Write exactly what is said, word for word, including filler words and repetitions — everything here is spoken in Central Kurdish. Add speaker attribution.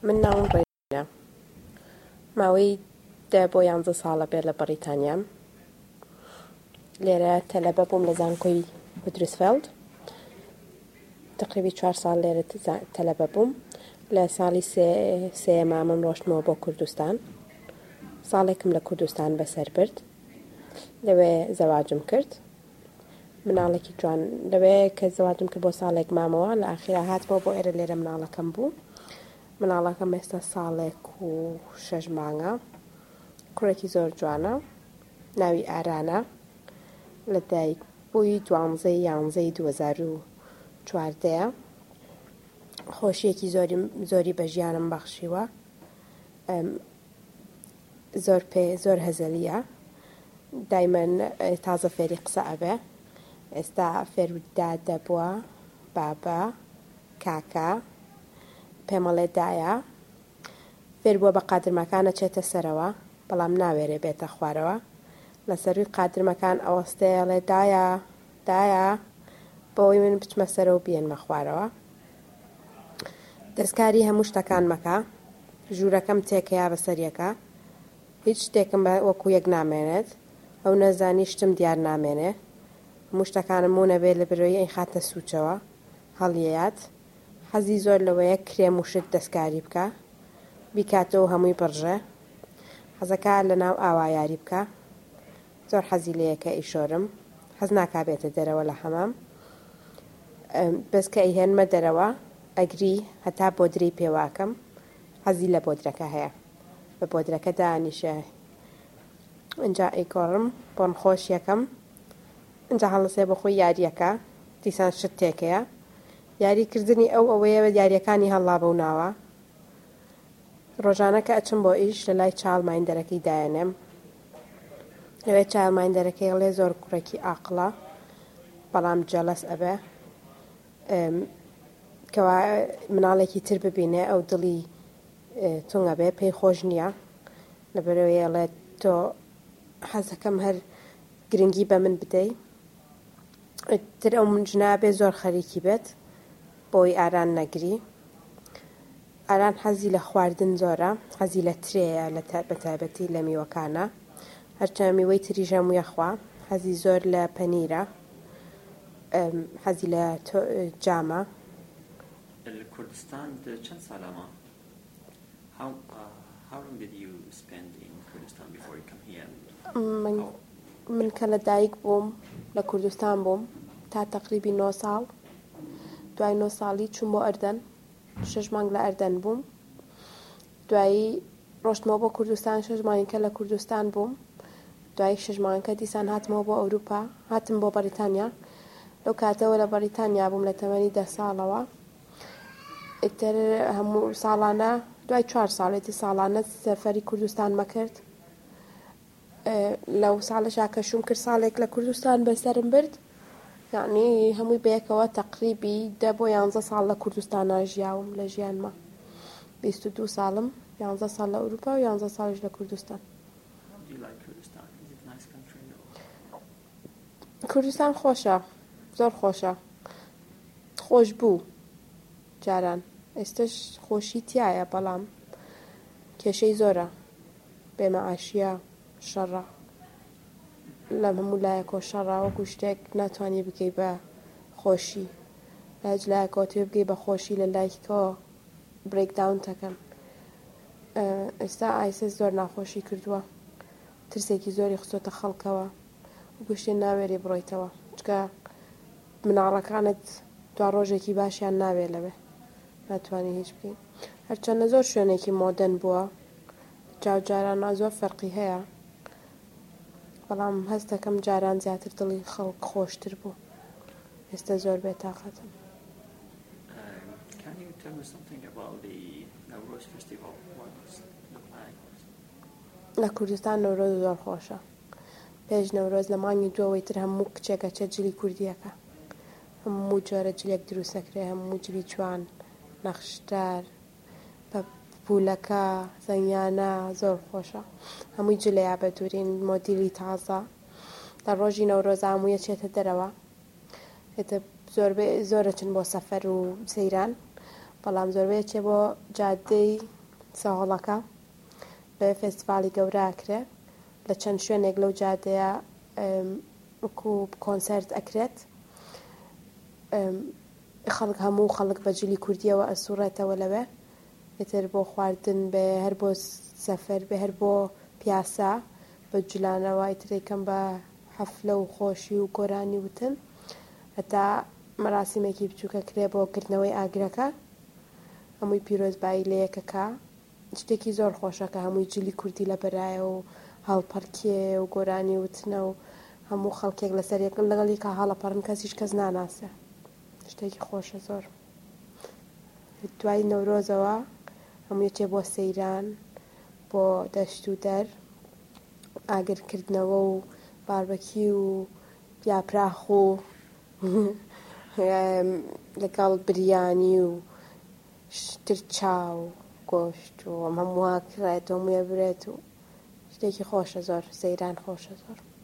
Speaker 1: من ناوم ڕێنە ماوەی دە بۆ یانزە ساڵە بێت لە بەریتانیام لێرە تەلەبە بووم لە زانکۆی هودرسفێلد تقریبی چوار ساڵ لێرە تەلەبە بووم لە ساڵی سێیەمامم ڕۆشتمەوە بۆ کوردستان ساڵێکم لە کوردستان بەسەر برد لەوێ زەواجم کرد مناڵێکی جوان لەوێ کە زەواجم کرد بۆ ساڵێک مامەوە لە ئاخیرا هاتمەوە بۆ ئێرە لێرە مناڵەکەم بوو مناڵەکەم ئێستا ساڵێک و شەش مانگە کوڕێکی زۆر جوانە ناوی ئارانە لە دایک بووی دوانزەی یانزەی دوو هەزار و چواردەیە خۆشیەکی زۆری زۆری بە ژیانم بەخشیوە زۆر پێ زۆر هەزەلیە دایمەن تازە فێری قسە ئەبێ ئێستا فێروددا دەبووە بابا کاکا پێمەڵێ دایە فێر بووە بە قادرمەکانە چێتە سەرەوە بەڵام ناوێرێ بێتە خوارەوە لە سەروی قادرمەکان ئەوەستەیە لێ دایە دایە بەوەی من بچمە سەرەوە بێنمە خوارەوە دەستکاری هەموو شتەکان مەکە ژوورەکەم تێکەیە بەسەریەکە هیچ شتێکم بە وەکو یەک نامێنێت ئەو نەزانی شتم دیار نامێنێ هەموو شتەکانم و نەبێ لە بەرەوەی ئەی خاتە سوچەوە هەڵیەیات حەزی زۆر لەوەیە کرێم و شت دەستکاری بکە بیکاتەوە هەمووی بڕژێ حەزەکە لە ناو ئاوا یاری بکە زۆر حەزی لەیەکە ئیشۆرم حەز ناکابێتە دەرەوە لە حەمام بەس کە ئەیهێنمە دەرەوە ئەگری هەتا بۆدرەی پێواکەم حەزی لە بۆدرەکە هەیە بە بۆدرەکە دانیشە ئەجا ئەیگۆڕم بۆن خۆش یەکەم ئەجا هەڵەسێ بە خۆی یاریەکە دیسان شت تێکەیە یاریکردنی ئەو ئەوەیە یاریەکانی هەڵا بەو ناوە ڕۆژانە کە ئەچم بۆ ئیش لە لای چاڵمایندەرەکەی دایەنێم لەوێ چاڵمایندەرەکەی هەڵێ زۆر کوڕێکی ئاقڵە بەڵام جەلەس ئەبێ کەوا مناڵێکی تر ببینێ ئەو دڵی تونگە بێ پێی خۆش نییە لەبەرەوەی ئەڵێ تۆ حەزەکەم هەر گرنگی بە من بدەی تر ئەو منجنابێ زۆر خەریکی بێت بۆی ئاران نەگری ئاران حەزی لە خواردن زۆرە حەزی لە ترەیە لە بەتایبەتی لە میوەکانە هەرچەند میوەی تری ژەموویە خوا حەزی زۆر لە پەنیرە حەزی لە جامە
Speaker 2: لە کوردستان چەند ساڵەمە How, uh, how long did you spend in Kurdistan before you come here?
Speaker 1: من من کە لە دایک بووم لە کوردستان بووم تا تقریبی نۆ ساڵ دوای نۆ ساڵی چوون بۆ ئەردەن شەش مانگ لە ئەردەن بووم دوایی ڕۆشتمەوە بۆ کوردستان شەش مانگەکە لە کوردستان بووم دوای شەش مانگەکە دیسان هاتمەوە بۆ ئەوروپا هاتم بۆ بەریتانیا لەو کاتەوە لە بەریتانیا بووم لە تەمەنی دە ساڵەوە ئیتر هەموو ساڵانە دوای چوار ساڵێتی ساڵانە سەفەری کوردستان مەکرد لەو ساڵەشا کەشوم کرد ساڵێک لە کوردستان بەسەرم برد یعنی هەمووی بەیەکەوە تەقریبی دە بۆ یانزە ساڵ لە کوردستانە ژیاوم لە ژیانمە بیست و دوو ساڵم یانزە ساڵ لە ئەوروپا و یانزە ساڵیش لە کوردستان کوردستان خۆشە زۆر خۆشە خۆش بوو جاران ئێستش خۆشی تایە بەڵام کێشەی زۆرە بێمەعاشیە شەڕە لە هەموو لایەکۆ شەڕە وەکو شتێک ناتوانانی بکەی بە خۆشی لاج لایەکەوە توێ بگەی بە خۆشی لە لایکەوە برێکداون دەکەن ئێستا ئایسس زۆر ناخۆشی کردووە ترسێکی زۆری خچۆتە خەڵکەوە وەکو شتێ ناوێری بڕۆیتەوە چکە مناڵەکانت دوا ڕۆژێکی باشیان ناوێ لەوێ ناتوانانی هیچ بکەین هەرچەندە زۆر شوێنێکی مۆدەن بووە جاوجارانە زۆر فەرقی هەیە بەڵام هەست دەکەم جاران زیاتر دڵی خەڵک خۆشتر بوو ئێستا زۆر بێتاقەتم لە کوردستان نەورۆز زۆر خۆشە پێش نەورۆز لە مانگی دووەوەی تر هەموو کچێکە چە جلی کوردیەکە هەموو جۆرە جلێک دروستەکرێ هەموو جلی جوان نەخشدار بە پولەکە زەنگیانە زۆر خۆشە هەمووی جلەیە بە دوورین مۆدیلی تازە لە ڕۆژی نەورۆز هەموویە چێتە دەرەوە زۆر زۆرە چن بۆ سەفەر و سەیران بەڵام زۆربەی چێ بۆ جادەی سەهۆڵەکە بە فێستیڤالی گەورەکرێ لە چەند شوێنێک لەو جادەیە وەکو کۆنسەرت ئەکرێت خەڵک هەموو خەڵک بە جلی کوردیەوە ئەسوڕێتەوە لەوێ ئیتر بۆ خواردن بێ هەر بۆ سەفەر بێ هەر بۆ پیاسە بە جولانەوە ئیتر یەکەم بە حەفلە و خۆشی و گۆرانی وتن هەتا مەراسیمێکی بچووکە کرێ بۆ کردنەوەی ئاگرەکە هەمووی پیرۆزبایی لە یەکەکە شتێکی زۆر خۆشە کە هەمووی جلی کوردی لە بەرایە و هەڵپەرکێ و گۆرانی وتنە و هەموو خەڵکێک لەسەر یەکن لەگەڵی کە هەڵەپەڕن کەسیش کەس ناناسێ شتێکی خۆشە زۆر دوای نەورۆزەوە هەمووی چێ بۆ سەیران بۆ دەشت و دەر ئاگرکردنەوە و باربەکی و یاپراخ و لەگەڵ بریانی و ترچا و گۆشت و هەموو کڕێت و هەموویە برێت و شتێکی خۆشە زۆر سەیران خۆشە زۆر